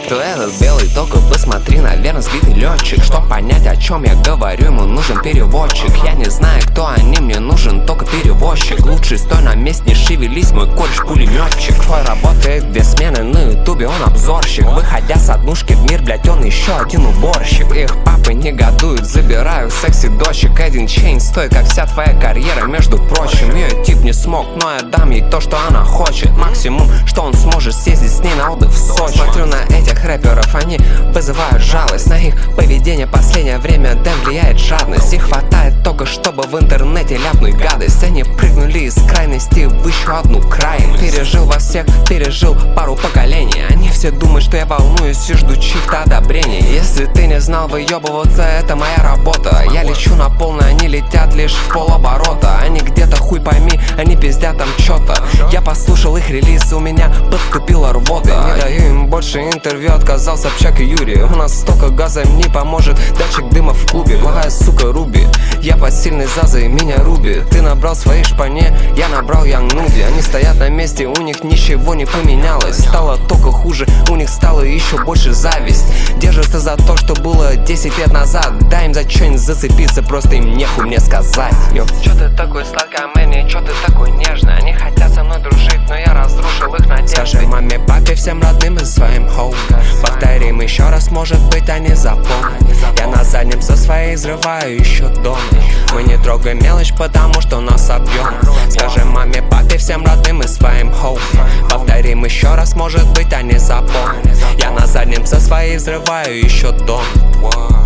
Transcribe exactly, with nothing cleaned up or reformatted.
Кто этот белый, только посмотри, наверное, сбитый летчик. Чтоб понять, о чем я говорю, ему нужен переводчик. Я не знаю, кто они, мне нужен только перевозчик. Лучше стой на месте, не шевелись, мой кореш пулеметчик. Твой работает две смены на ютубе, он обзорщик. Выходя с однушки в мир, блять, он еще один уборщик. Их папы негодуют, забираю секси дочек. Один чейн стоит, как вся твоя карьера, между прочим. Ее тип не смог, но я дам ей то, что она хочет. Максимум, что он сможет съездить с ней на отдых в Сочи. Смотрю на этих рэперов, они вызывают жалость. На их поведение последнее время дем влияет жадность. Их хватает только, чтобы в интернете ляпнуть гадость. Они прыгнули из крайности в еще одну крайность. Пережил во всех, пережил пару поколений. Они все думают, что я волнуюсь и жду чьих-то одобрений. Если ты не знал, выебываться — это моя работа. Я лечу на полной, они летят лишь в полоборота. Они где-то хуй пойми, они пиздят там чё-то. Я послушал их релиз, у меня подступила рвота. Не даю им больше интервью, отказался Пчак и Юрий. У нас столько газа, им не поможет датчик дыма в клубе. Плохая сука Руби, я под сильной зазой, меня Руби. Ты набрал своей шпане, я набрал Янг Нуди. Они стоят на месте, у них ничего не поменялось. Стало только хуже, у них стало еще больше зависть. Держатся за то, что было десять лет назад. Дай им за что-нибудь зацепиться, просто им нехуй мне сказать. Йо. Чё ты такой сладкий, Мэнни, чё ты такой нежный? Они хотят со мной дружить, но я разрушил их надежды. Скажи маме, папе, всем родным и своим хоум. Повторим еще раз, может быть, они запомнят. Я на заднем со своей взрываю еще дома. Мы не трогаем мелочь, потому что у нас объем. Скажи маме, папе, всем родным и своим хоум. Повторим еще раз, может быть, они запомнят. Я на заднем со своей взрываю еще дома.